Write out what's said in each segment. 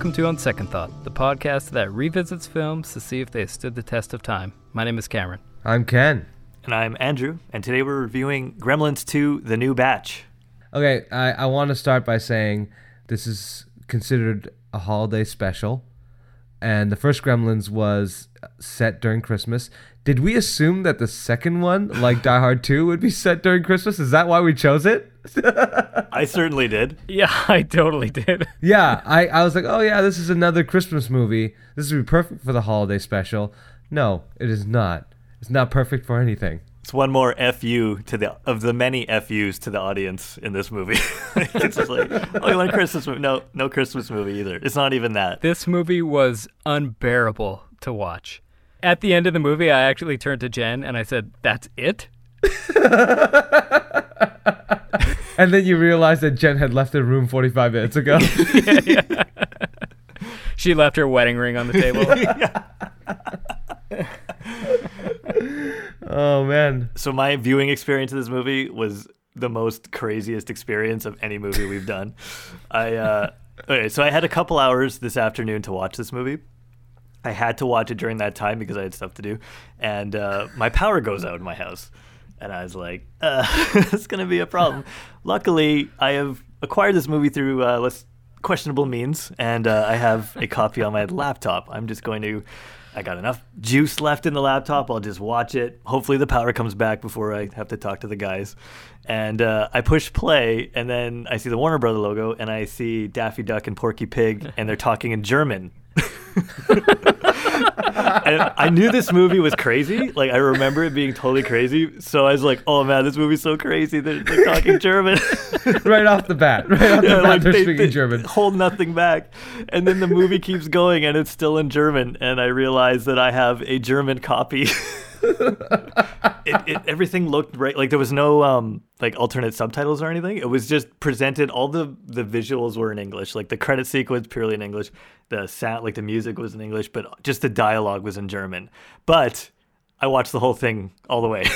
welcome to On Second Thought, the podcast that revisits films to see if they stood the test of time. My name is Cameron. I'm Ken. And I'm Andrew, and today we're reviewing Gremlins 2, The New Batch. Okay, I want to start by saying this is considered a holiday special, and the first Gremlins was set during Christmas. Did we assume that the second one, like Die Hard 2, would be set during Christmas? Is that why we chose it? I certainly did. Yeah, I totally did. Yeah, I was like, oh yeah, this is another Christmas movie. This would be perfect for the holiday special. No, it is not. It's not perfect for anything. It's one more FU of the many FUs to the audience in this movie. It's just like, oh, you want a Christmas movie? No Christmas movie either. It's not even that. This movie was unbearable to watch. At the end of the movie, I actually turned to Jen and I said, "That's it?" And then you realized that Jen had left the room 45 minutes ago. Yeah. She left her wedding ring on the table. Oh, man. So my viewing experience of this movie was the most craziest experience of any movie we've done. Okay, so I had a couple hours this afternoon to watch this movie. I had to watch it during that time because I had stuff to do. And my power goes out in my house. And I was like, it's going to be a problem. Luckily, I have acquired this movie through questionable means, and I have a copy on my laptop. I got enough juice left in the laptop. I'll just watch it. Hopefully the power comes back before I have to talk to the guys. And I push play, and then I see the Warner Brother logo, and I see Daffy Duck and Porky Pig, and they're talking in German. And I knew this movie was crazy. Like, I remember it being totally crazy. So I was like, oh man, this movie's so crazy. They're talking German. Right off the bat. They're speaking German. Hold nothing back. And then the movie keeps going and it's still in German. And I realized that I have a German copy. Everything looked right. Like there was no like alternate subtitles or anything. It was just presented. All the visuals were in English. Like the credit sequence purely in English. The sound, like the music was in English, but just the dialogue was in German. But I watched the whole thing all the way.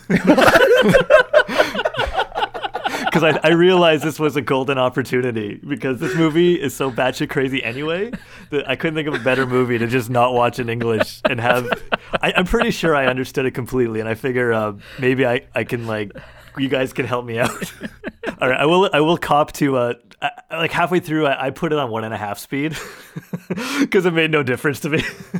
Because I realized this was a golden opportunity, because this movie is so batshit crazy anyway that I couldn't think of a better movie to just not watch in English and have. I'm pretty sure I understood it completely, and I figure maybe I can, like, you guys can help me out. All right, I will cop to like halfway through I put it on 1.5 speed because it made no difference to me.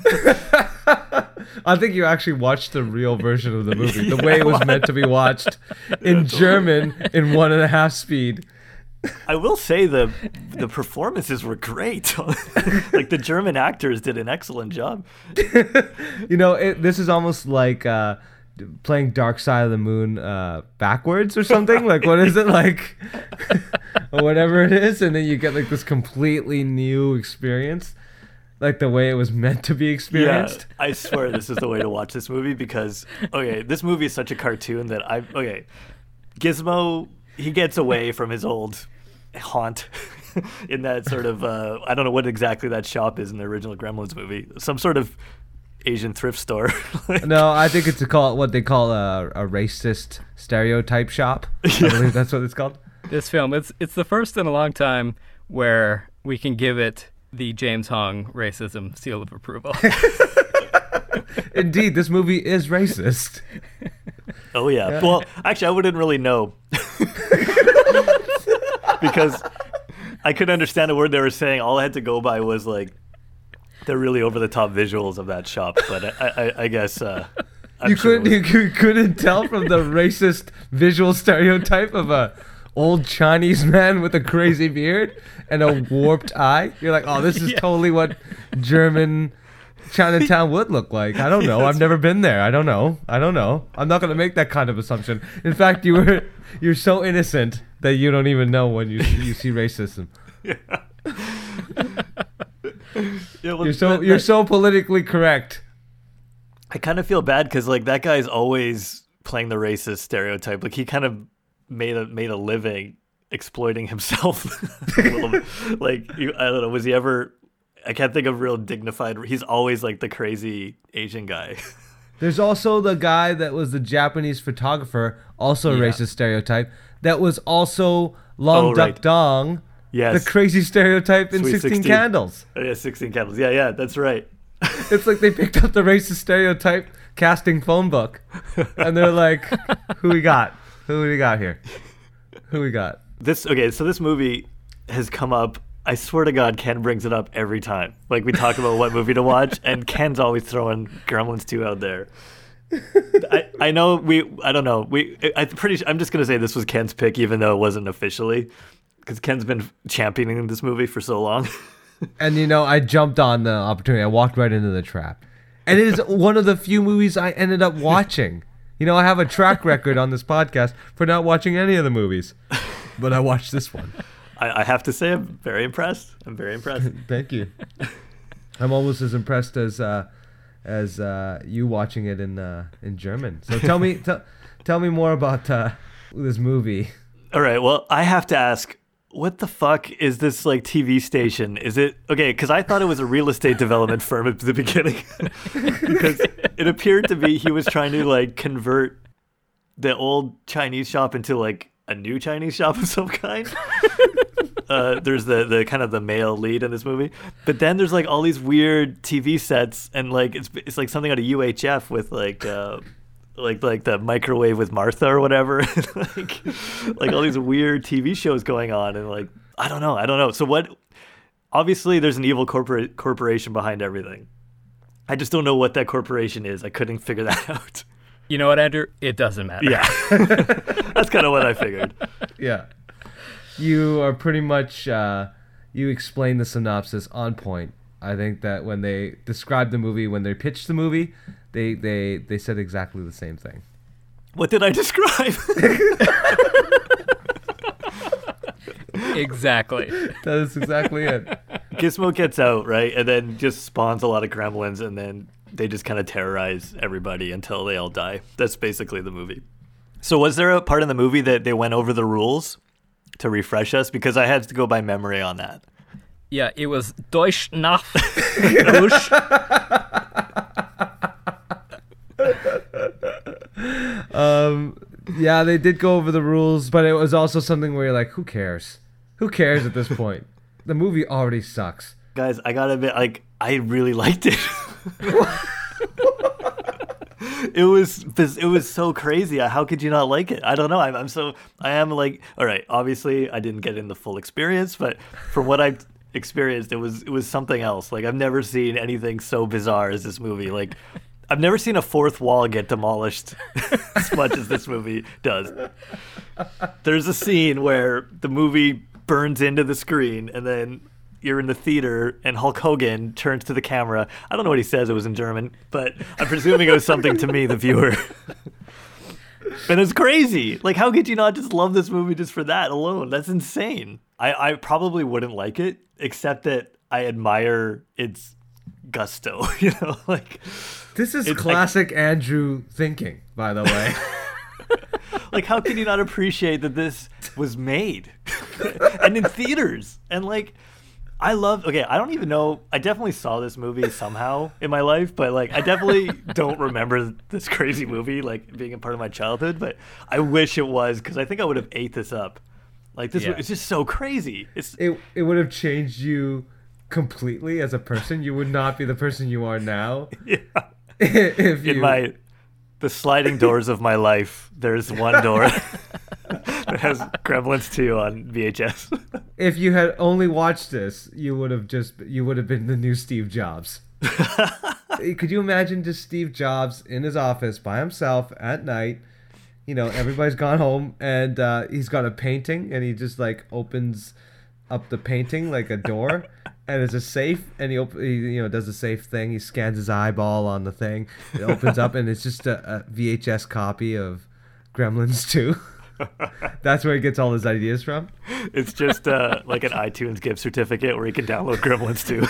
I think you actually watched the real version of the movie, the way it was meant to be watched in German in 1.5 speed. I will say the performances were great. Like the German actors did an excellent job. You know, this is almost like playing Dark Side of the Moon backwards or something. Like, what is it, like? Or whatever it is, and then you get like this completely new experience. Like the way it was meant to be experienced. Yeah, I swear this is the way to watch this movie because, okay, this movie is such a cartoon that Gizmo, he gets away from his old haunt in that sort of, I don't know what exactly that shop is in the original Gremlins movie. Some sort of Asian thrift store. No, I think it's what they call a racist stereotype shop. I believe that's what it's called. This film, it's the first in a long time where we can give it the James Hong racism seal of approval. Indeed, this movie is racist. Oh, yeah. Well, actually, I wouldn't really know. Because I couldn't understand a word they were saying. All I had to go by was, like, the really over-the-top visuals of that shop. But I guess... you couldn't tell from the racist visual stereotype of a old Chinese man with a crazy beard and a warped eye. You're like, oh, this is totally what German Chinatown would look like. I don't know. I've never been there. I don't know. I'm not going to make that kind of assumption. In fact, you're so innocent that you don't even know when you see racism. Yeah. Well, you're so politically correct. I kind of feel bad because, like, that guy's always playing the racist stereotype. Like, he kind of made a living exploiting himself a little bit. Like, I don't know, was he ever... I can't think of real dignified... He's always, like, the crazy Asian guy. There's also the guy that was the Japanese photographer, also a racist stereotype, that was also Long Duck Dong Yes. The crazy stereotype in Sweet 16 16. Candles. Oh, yeah, 16 Candles. Yeah, that's right. It's like they picked up the racist stereotype casting phone book, and they're like, "Who we got? Who do we got here? Who we got?" So this movie has come up. I swear to God, Ken brings it up every time. Like we talk about what movie to watch, and Ken's always throwing Gremlins 2 out there. I know I don't know. I'm just gonna say this was Ken's pick, even though it wasn't officially, because Ken's been championing this movie for so long. And I jumped on the opportunity. I walked right into the trap, and it is one of the few movies I ended up watching. I have a track record on this podcast for not watching any of the movies, but I watched this one. I have to say, I'm very impressed. Thank you. I'm almost as impressed as you watching it in German. So tell me more about this movie. All right. Well, I have to ask, what the fuck is this like TV station? Is it okay? Because I thought it was a real estate development firm at the beginning, because it appeared to be he was trying to like convert the old Chinese shop into like a new Chinese shop of some kind. There's the kind of the male lead in this movie, but then there's like all these weird TV sets, and like it's like something out of UHF with like the Microwave with Martha or whatever, like all these weird TV shows going on, and like I don't know. So what? Obviously, there's an evil corporation behind everything. I just don't know what that corporation is. I couldn't figure that out. You know what, Andrew? It doesn't matter. Yeah, that's kind of what I figured. Yeah. You are pretty much, you explained the synopsis on point. I think that when they described the movie, when they pitched the movie, they said exactly the same thing. What did I describe? Exactly. That is exactly it. Gizmo gets out, right? And then just spawns a lot of gremlins, and then they just kind of terrorize everybody until they all die. That's basically the movie. So was there a part in the movie that they went over the rules to refresh us? Because I had to go by memory on that. Yeah, it was Deutsch nach Deutsch. Yeah, they did go over the rules, but it was also something where you're like, who cares? Who cares at this point? The movie already sucks. Guys, I gotta admit, like, I really liked it. It was so crazy. How could you not like it? I don't know. I am like, all right, obviously I didn't get in the full experience, but from what I've experienced, it was something else. Like, I've never seen anything so bizarre as this movie. Like, I've never seen a fourth wall get demolished as much as this movie does. There's a scene where the movie burns into the screen, and then you're in the theater, and Hulk Hogan turns to the camera. I don't know what he says. It was in German, but I'm presuming it was something to me, the viewer. And it's crazy. Like, how could you not just love this movie just for that alone? That's insane. I probably wouldn't like it, except that I admire its gusto. Like, this is classic Andrew thinking, by the way. Like, how can you not appreciate that this was made and in theaters? And like, I don't even know. I definitely saw this movie somehow in my life, but like, I definitely don't remember this crazy movie like being a part of my childhood. But I wish it was, because I think I would have ate this up. Like, this, it's just so crazy. It would have changed you completely as a person. You would not be the person you are now. Yeah. In the sliding doors of my life, there's one door that has Gremlins 2 on VHS. If you had only watched this, you would have been the new Steve Jobs. Could you imagine just Steve Jobs in his office by himself at night? Everybody's gone home, and he's got a painting, and he just like opens up the painting like a door, and it's a safe, and he does the safe thing. He scans his eyeball on the thing. It opens up, and it's just a VHS copy of Gremlins 2. That's where he gets all his ideas from. It's just like an iTunes gift certificate where he can download Gremlins 2.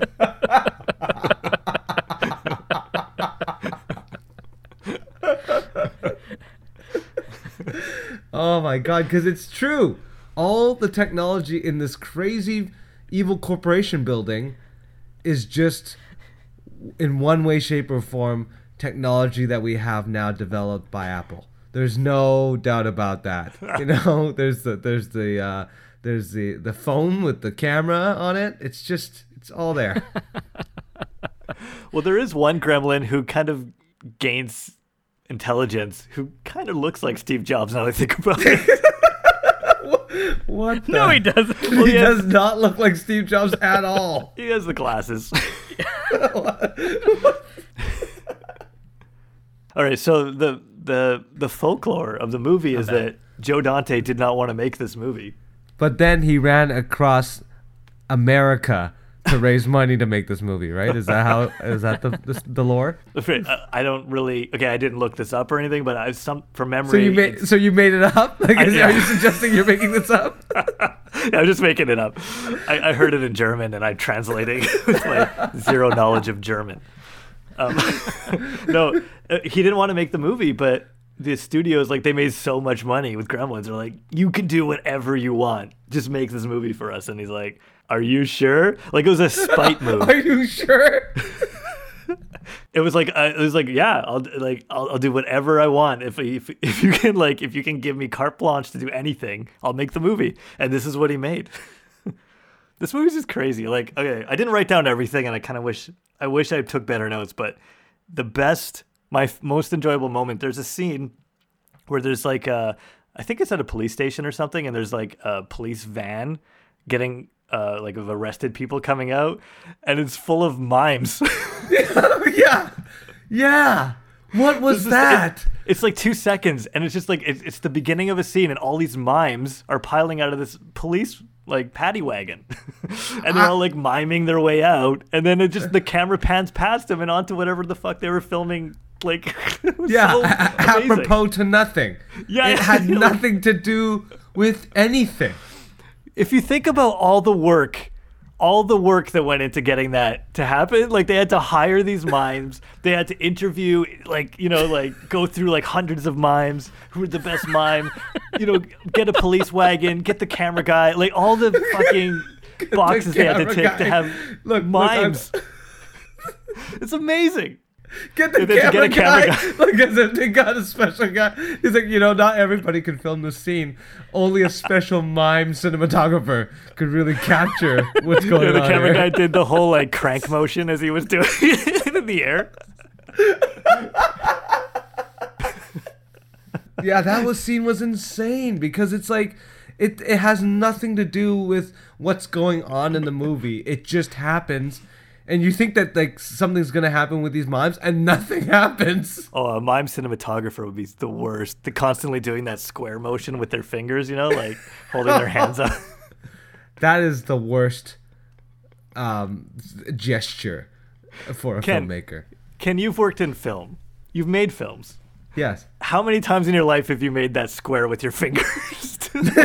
Oh my god, because it's true. All the technology in this crazy evil corporation building is just, in one way, shape, or form, technology that we have now developed by Apple. There's no doubt about that. There's the There's the phone with the camera on it. It's all there. Well, there is one gremlin who kind of gains intelligence, who kind of looks like Steve Jobs now that I think about it. What? No, he doesn't. He does not look like Steve Jobs at all. He has the glasses. All right, so the folklore of the movie is that Joe Dante did not want to make this movie. But then he ran across America to raise money to make this movie, right? Is that the lore? I don't really. Okay, I didn't look this up or anything, but from memory. So you made it up? Like, are you suggesting you're making this up? Yeah, I'm just making it up. I heard it in German and I'm translating with my zero knowledge of German. No, he didn't want to make the movie, but the studios, like, they made so much money with Gremlins. They're like, you can do whatever you want. Just make this movie for us. And he's like, are you sure? Like, it was a spite move. Are you sure? It was like, yeah, I'll do whatever I want. If you can give me carte blanche to do anything, I'll make the movie. And this is what he made. This movie's just crazy. Like, okay, I didn't write down everything, and I kind of wish I took better notes. But my most enjoyable moment, there's a scene where there's like I think it's at a police station or something, and there's like a police van getting like of arrested people coming out, and it's full of mimes. Yeah. What was that? It's like 2 seconds, and it's just like it's the beginning of a scene, and all these mimes are piling out of this police like paddy wagon, and they're all like miming their way out, and then the camera pans past them and onto whatever the fuck they were filming. Like, apropos to nothing. Yeah, it had nothing to do with anything. If you think about all the work that went into getting that to happen, like, they had to hire these mimes, they had to interview, like, go through like hundreds of mimes, who were the best mime, get a police wagon, get the camera guy, like all the fucking boxes they had to tick to have mimes. It's amazing. Get the camera guy. Like, as if they got a special guy. He's like, not everybody can film this scene. Only a special mime cinematographer could really capture what's going on. The camera guy did the whole like crank motion as he was doing it in the air. Yeah, that scene was insane because it's like it has nothing to do with what's going on in the movie. It just happens. And you think that like something's gonna happen with these mimes, and nothing happens. Oh, a mime cinematographer would be the worst. They're constantly doing that square motion with their fingers, like holding their hands up. That is the worst gesture for a filmmaker. Ken, you've worked in film. You've made films. Yes. How many times in your life have you made that square with your fingers?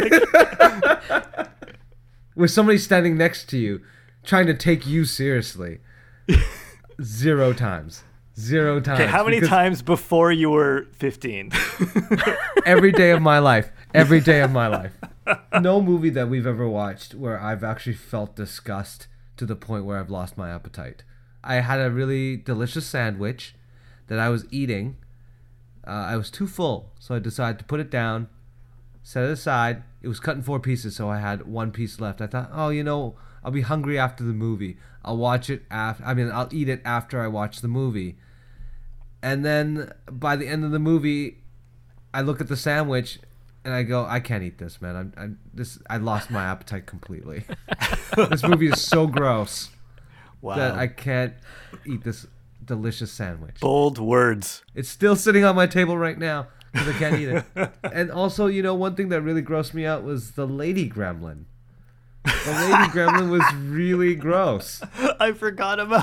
With somebody standing next to you, trying to take you seriously. 0 times. 0 times. Okay, how many times before you were 15? Every day of my life. Every day of my life. No movie that we've ever watched where I've actually felt disgust to the point where I've lost my appetite. I had a really delicious sandwich that I was eating. I was too full, so I decided to put it down, set it aside. It was cut in 4 pieces, so I had 1 piece left. I thought, I'll be hungry after the movie. I'll eat it after I watch the movie. And then by the end of the movie, I look at the sandwich and I go, I can't eat this, man. I lost my appetite completely. This movie is so gross that I can't eat this delicious sandwich. Bold words. It's still sitting on my table right now because I can't eat it. And also, one thing that really grossed me out was the lady gremlin. The lady gremlin was really gross. I forgot about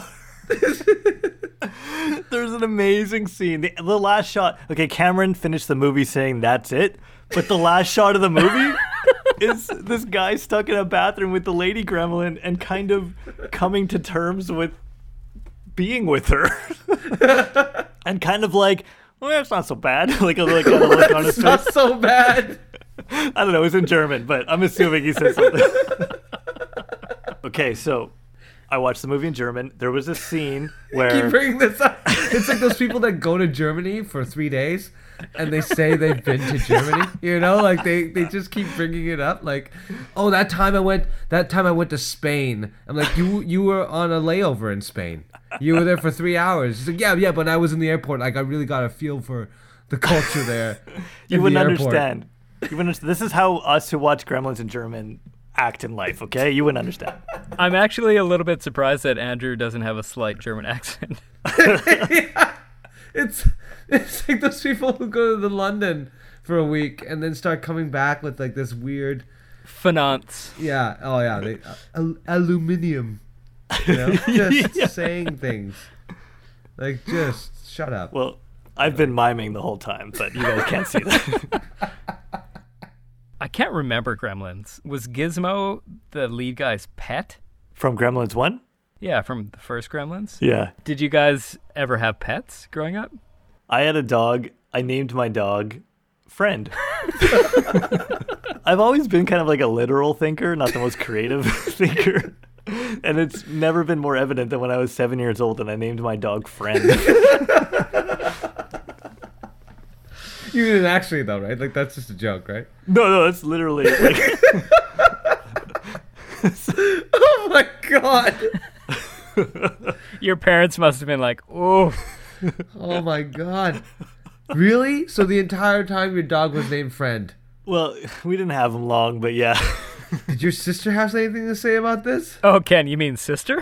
There's an amazing scene. The last shot. Okay, Cameron finished the movie saying that's it. But the last shot of the movie is this guy stuck in a bathroom with the lady gremlin and kind of coming to terms with being with her. And kind of like, well, it's not so bad. Like a look on his face. It's not so bad. I don't know, it was in German, but I'm assuming he said something. Okay, so I watched the movie in German. There was a scene Keep where bringing this up. It's like those people that go to Germany for 3 days and they say they've been to Germany. You know, like they just keep bringing it up. Like, oh, that time I went to Spain. I'm like, you were on a layover in Spain. You were there for 3 hours. He's like, yeah, but I was in the airport. Like, I really got a feel for the culture there. you wouldn't understand. This is how us who watch Gremlins in German act in life, okay? You wouldn't understand. I'm actually a little bit surprised that Andrew doesn't have a slight German accent. Yeah. It's like those people who go to London for a week and then start coming back with like this weird Finance. Yeah. Oh, yeah. They, aluminium. You know? Just saying things. Like, just shut up. Well, I've been miming the whole time, but you guys can't see that. I can't remember Gremlins. Was Gizmo the lead guy's pet? From Gremlins 1? Yeah, from the first Gremlins. Yeah. Did you guys ever have pets growing up? I had a dog. I named my dog Friend. I've always been kind of like a literal thinker, not the most creative thinker. And it's never been more evident than when I was 7 years old and I named my dog Friend. You didn't actually, though, right? Like, that's just a joke, right? No, that's literally like... Oh, my God. Your parents must have been like, oh. Oh, my God. Really? So the entire time your dog was named Friend? Well, we didn't have him long, but yeah. Did your sister have anything to say about this? Oh, Ken, you mean sister?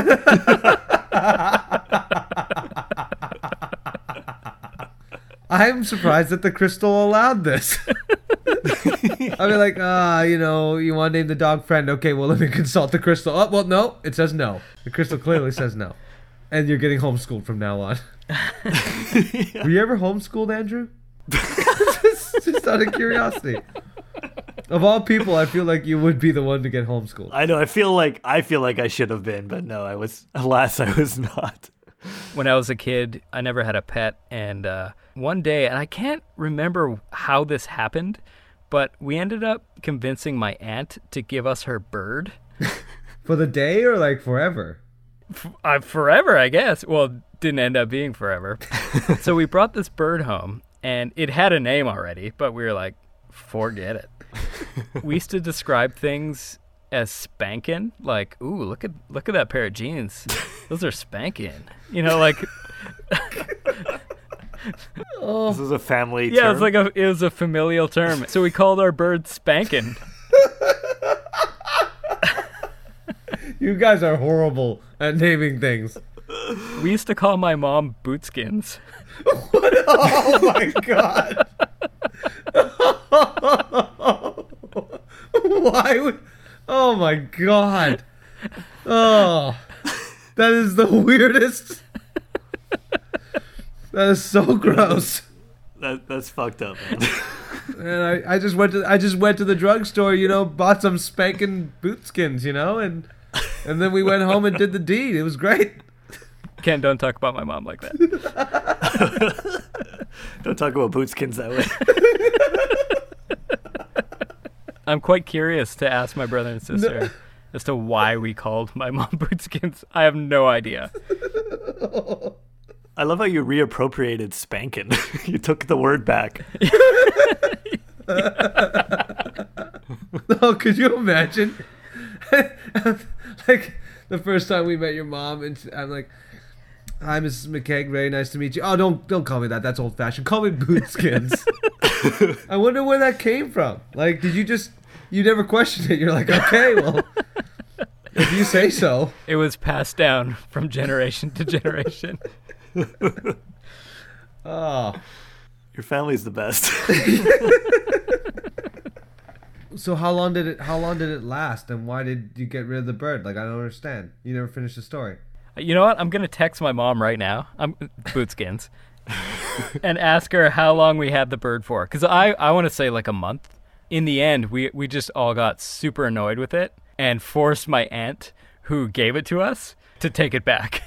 I'm surprised that the Crystal allowed this. I mean, like, you want to name the dog Friend. Okay, well, let me consult the Crystal. Oh, well, no. It says no. The Crystal clearly says no. And you're getting homeschooled from now on. Yeah. Were you ever homeschooled, Andrew? just out of curiosity. Of all people, I feel like you would be the one to get homeschooled. I know. I feel like I should have been, but no, I was not. When I was a kid, I never had a pet, and one day, and I can't remember how this happened, but we ended up convincing my aunt to give us her bird. For the day or like forever? Forever, I guess. Well, didn't end up being forever. So we brought this bird home, and it had a name already, but we were like, forget it. We used to describe things as spankin', like, ooh, look at that pair of jeans. Those are spankin'. You know, like... Oh. This is a family term? Yeah, it was a familial term. So we called our bird Spankin'. You guys are horrible at naming things. We used to call my mom Bootskins. What? Oh my God. Why would... Oh my God. Oh. That is the weirdest. That is so gross. That's fucked up, man. And I just went to the drugstore, bought some spanking bootskins, and then we went home and did the deed. It was great. Ken, don't talk about my mom like that. Don't talk about bootskins that way. I'm quite curious to ask my brother and sister as to why we called my mom Bootskins. I have no idea. I love how you reappropriated spankin'. You took the word back. Oh, could you imagine? Like, the first time we met your mom, and I'm like, hi, Mrs. McKegg, very nice to meet you. Oh, don't call me that. That's old-fashioned. Call me Bootskins. I wonder where that came from. Like, you never questioned it. You're like, okay, well, if you say so. It was passed down from generation to generation. Oh. Your family's the best. So how long did it last, and why did you get rid of the bird? Like, I don't understand. You never finished the story. You know what? I'm going to text my mom right now. I'm Bootskins. And ask her how long we had the bird for. Because I want to say like a month. In the end, we just all got super annoyed with it and forced my aunt, who gave it to us, to take it back.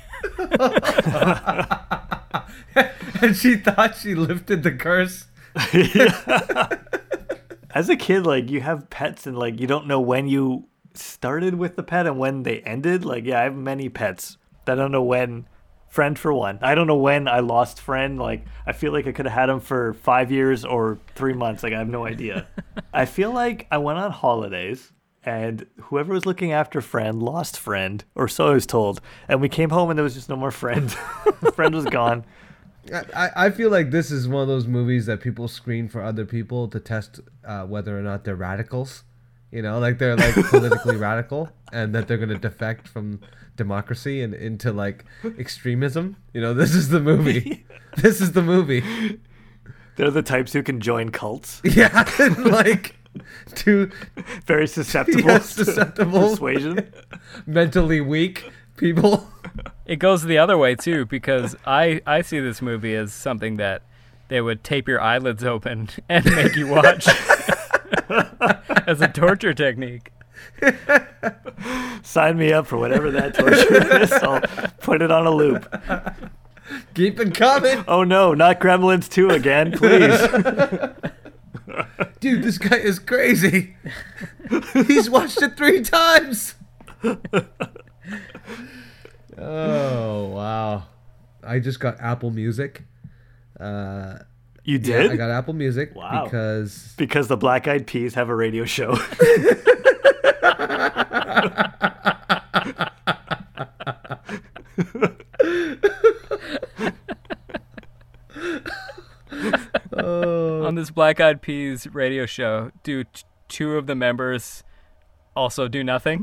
And she thought she lifted the curse. As a kid, like, you have pets and like you don't know when you started with the pet and when they ended. Like, yeah, I have many pets. I don't know when. Friend for one. I don't know when I lost Friend. Like, I feel like I could have had him for 5 years or 3 months. Like, I have no idea. I feel like I went on holidays and whoever was looking after Friend lost Friend, or so I was told. And we came home and there was just no more Friend. Friend was gone. I feel like this is one of those movies that people screen for other people to test whether or not they're radicals. You know, like they're like politically radical and that they're going to defect from democracy and into like extremism. You know, this is the movie. This is the movie. They're the types who can join cults. Yeah, like to very susceptible, susceptible persuasion, mentally weak people. It goes the other way too, because I see this movie as something that they would tape your eyelids open and make you watch as a torture technique. Sign me up for whatever that torture is. I'll put it on a loop. Keep it coming. Oh no, not Gremlins 2 again, please. Dude, this guy is crazy. He's watched it 3 times. Oh, wow. I just got Apple Music. You did? Yeah, I got Apple Music. Wow. Because the Black Eyed Peas have a radio show. On this Black Eyed Peas radio show, do 2 of the members also do nothing?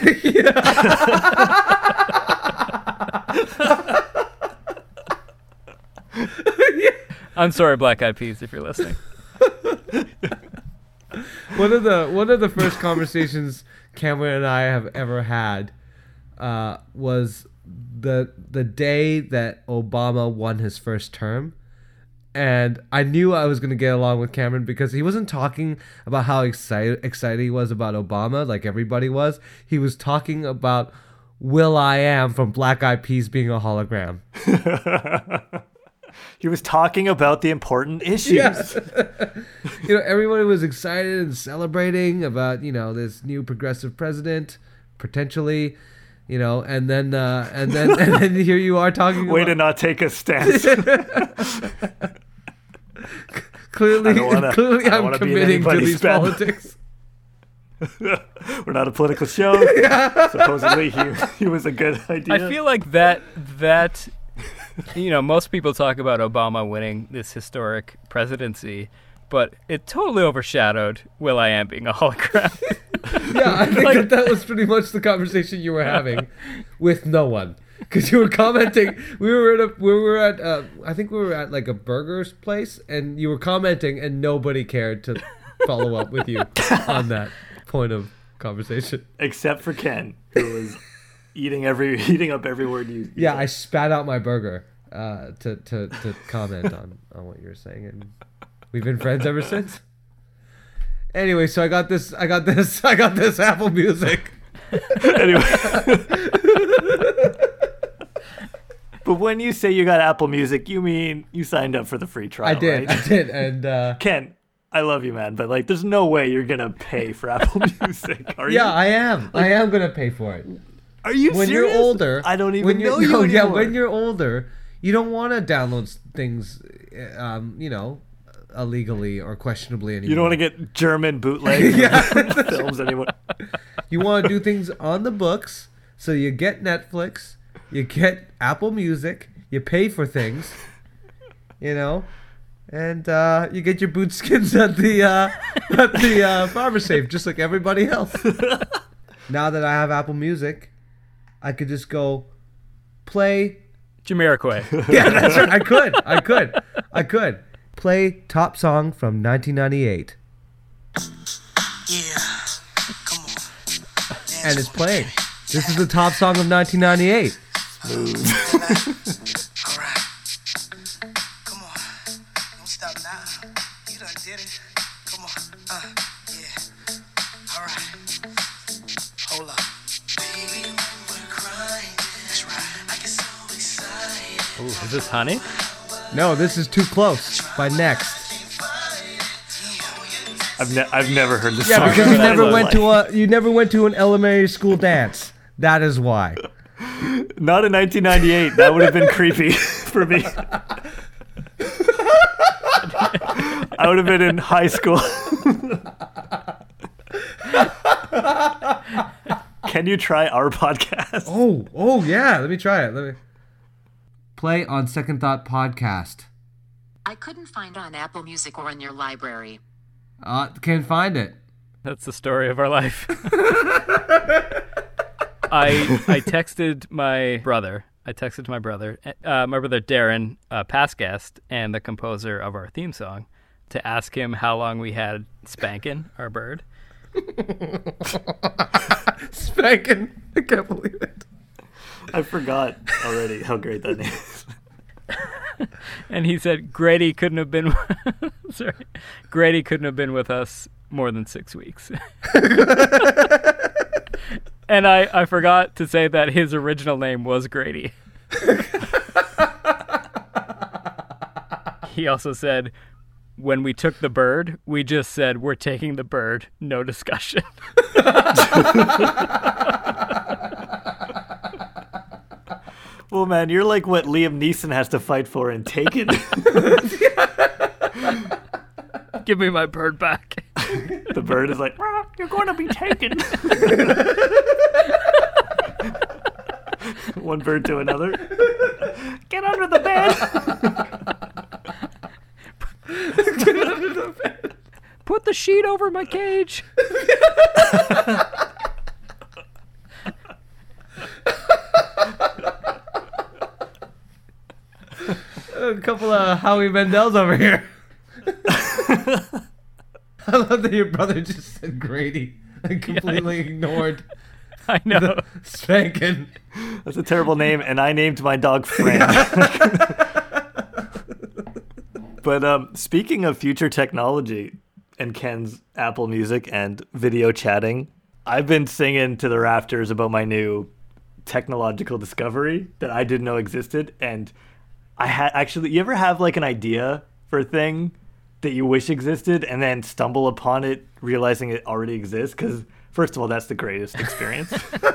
I'm sorry, Black Eyed Peas, if you're listening. One of the first conversations Cameron and I have ever had was the day that Obama won his first term. And I knew I was going to get along with Cameron because he wasn't talking about how excited he was about Obama like everybody was. He was talking about will.i.am from Black Eyed Peas being a hologram. He was talking about the important issues. Yeah. You know, everyone was excited and celebrating about, you know, this new progressive president, potentially, you know, and then here you are talking Way about... to not take a stance. Clearly I'm committing to these politics. We're not a political show. Supposedly he was a good idea. I feel like that you know, most people talk about Obama winning this historic presidency, but it totally overshadowed will.i.am being a hologram. Yeah, I think that was pretty much the conversation you were having with no one. Because you were commenting, I think we were at like a burger's place, and you were commenting, and nobody cared to follow up with you on that point of conversation. Except for Ken, who was eating up every word you Yeah, said. I spat out my burger to comment on what you were saying, and we've been friends ever since. Anyway, so I got this Apple Music. Anyway. But when you say you got Apple Music, you mean you signed up for the free trial, right? I did, and Ken, I love you, man, but like, there's no way you're gonna pay for Apple Music, are you? Yeah, I am. I am gonna pay for it. Are you when serious? You're older, I don't even know you no, anymore. Yeah, when you're older, you don't want to download things, you know, illegally or questionably anymore. You don't want to get German bootleg films anymore. You want to do things on the books, so you get Netflix, you get Apple Music, you pay for things, you know, and you get your boot skins at the Farmer Safe, just like everybody else. Now that I have Apple Music, I could just go play Jamiroquai. Yeah, that's right. I could play top song from 1998. Yeah, come on. And it's playing. This is the top song of 1998. All right. Come on. Don't stop now. You done did it. Come on. Yeah. All right. Hold up. Baby, when we're crying. That's right. I get so excited. Ooh, is this Honey? No, this is Too Close by Next. I've never heard this Yeah, song. because in my life. you never went to an elementary school dance. That is why. Not in 1998. That would have been creepy for me. I would have been in high school. Can you try our podcast? Oh yeah. Let me try it. Let me play on Second Thought podcast. I couldn't find on Apple Music or in your library. Can't find it. That's the story of our life. I texted my brother. My brother Darren, past guest and the composer of our theme song, to ask him how long we had Spankin', our bird. Spankin'. I can't believe it. I forgot already how great that name is. And he said Grady couldn't have been Grady couldn't have been with us more than 6 weeks. And I forgot to say that his original name was Grady. He also said, when we took the bird, we just said, we're taking the bird, no discussion. Well, man, you're like what Liam Neeson has to fight for in Taken. Give me my bird back. The bird is like, you're going to be taken. One bird to another. Get under the bed. Get under the bed. Put the sheet over my cage. A couple of Howie Mandels over here. I love that your brother just said Grady and completely ignored I know. Spankin'. That's a terrible name, and I named my dog Fran. But speaking of future technology and Ken's Apple Music and video chatting, I've been singing to the rafters about my new technological discovery that I didn't know existed. And I had actually, you ever have like an idea for a thing that you wish existed and then stumble upon it realizing it already exists? Because first of all, that's the greatest experience.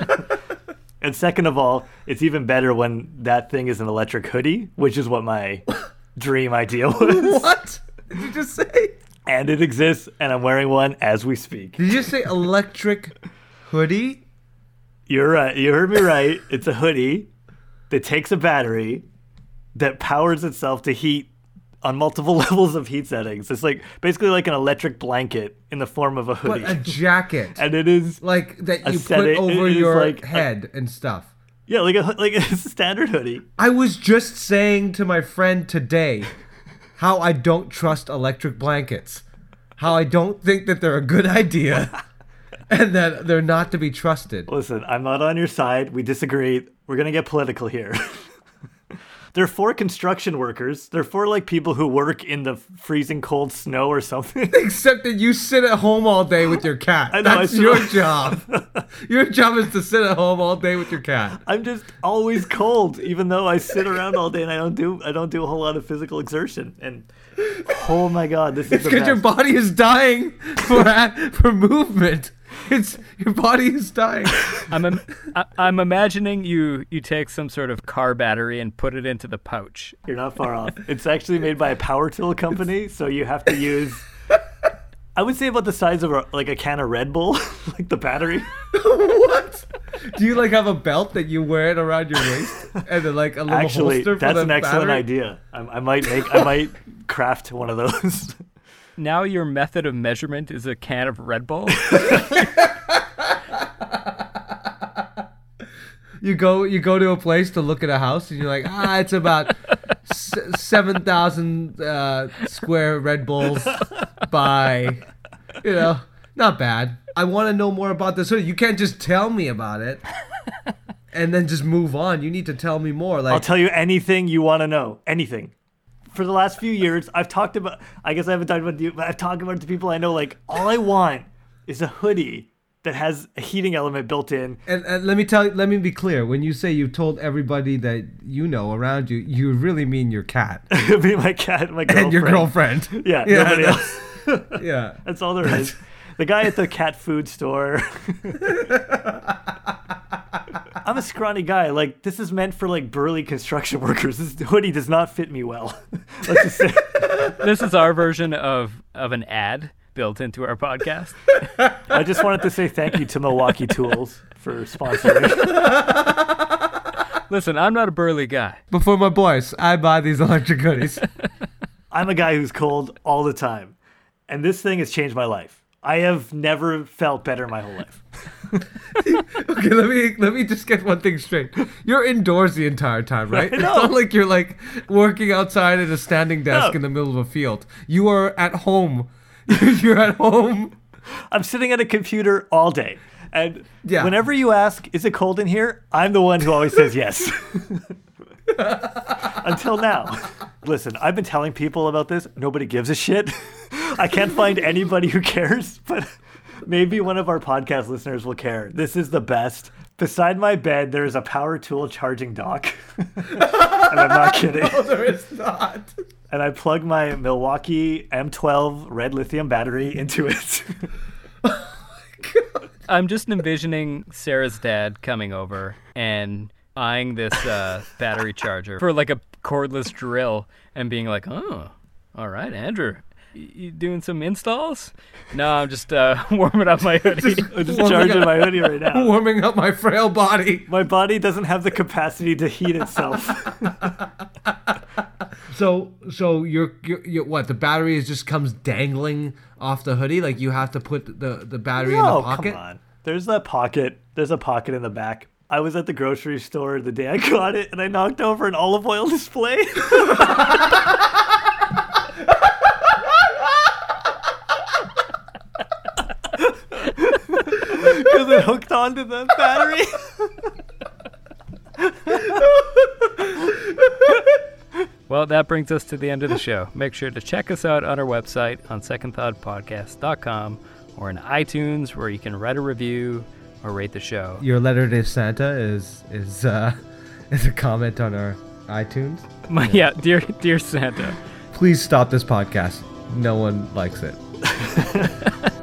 And second of all, it's even better when that thing is an electric hoodie, which is what my dream idea was. What did you just say? And it exists, and I'm wearing one as we speak. Did you just say electric hoodie? You're right. You heard me right. It's a hoodie that takes a battery that powers itself to heat on multiple levels of heat settings. It's like basically like an electric blanket in the form of a hoodie. But a jacket. And it is Like that you set put it- over it is your like head and stuff. yeah, like it's a standard hoodie. I was just saying to my friend today how I don't trust electric blankets. How I don't think that they're a good idea and that they're not to be trusted. Listen, I'm not on your side. We disagree. We're gonna get political here. They're for construction workers. They're for like people who work in the freezing cold snow or something. Except that you sit at home all day with your cat. I know, That's I your swear. job. Your job is to sit at home all day with your cat. I'm just always cold, even though I sit around all day and I don't do a whole lot of physical exertion. And oh my god, this is It's the because your best. body is dying for movement. It's your body is dying. I'm imagining you take some sort of car battery and put it into the pouch. You're not far off. It's actually made by a power tool company, so you have to use. I would say about the size of a can of Red Bull, like the battery. What? Do you like have a belt that you wear it around your waist and then like a little Actually, holster for that's the an excellent battery? idea. I might craft one of those. Now your method of measurement is a can of Red Bull. You go to a place to look at a house and you're like, it's about 7,000 square Red Bulls by, not bad. I want to know more about this hoodie. You can't just tell me about it and then just move on. You need to tell me more. Like, I'll tell you anything you want to know. Anything. For the last few years, I've talked about. I guess I haven't talked about you, but I've talked about it to people I know. Like, all I want is a hoodie that has a heating element built in. And let me be clear. When you say you've told everybody that you know around you, you really mean your cat It'd be my cat, my girlfriend. and your girlfriend. Yeah, nobody else. Yeah. That's all there is. The guy at the cat food store. I'm a scrawny guy. Like, this is meant for like burly construction workers. This hoodie does not fit me well. Let's just say. This is our version of an ad built into our podcast. I just wanted to say thank you to Milwaukee Tools for sponsoring. Listen, I'm not a burly guy. But for my boys, I buy these electric hoodies. I'm a guy who's cold all the time, and this thing has changed my life. I have never felt better in my whole life. Okay, let me just get one thing straight. You're indoors the entire time, right? It's not like you're like working outside at a standing desk in the middle of a field. You are at home. You're at home. I'm sitting at a computer all day. And Yeah. whenever you ask, is it cold in here? I'm the one who always says yes. Until now. Listen, I've been telling people about this. Nobody gives a shit. I can't find anybody who cares, but maybe one of our podcast listeners will care. This is the best. Beside my bed, there is a power tool charging dock. And I'm not kidding. No, there is not. And I plug my Milwaukee M12 red lithium battery into it. I'm just envisioning Sarah's dad coming over and eyeing this battery charger for like a cordless drill and being like, oh, all right, Andrew, you doing some installs? No, I'm just warming up my hoodie. I'm just charging my hoodie right now. Warming up my frail body. My body doesn't have the capacity to heat itself. So you're what? The battery just comes dangling off the hoodie? Like you have to put the battery in the pocket? Come on. There's a pocket in the back. I was at the grocery store the day I got it, and I knocked over an olive oil display. Because it hooked onto the battery. Well, that brings us to the end of the show. Make sure to check us out on our website on secondthoughtpodcast.com or in iTunes, where you can write a review or rate the show. Your letter to Santa is a comment on our iTunes. Yeah, dear Santa. Please stop this podcast. No one likes it.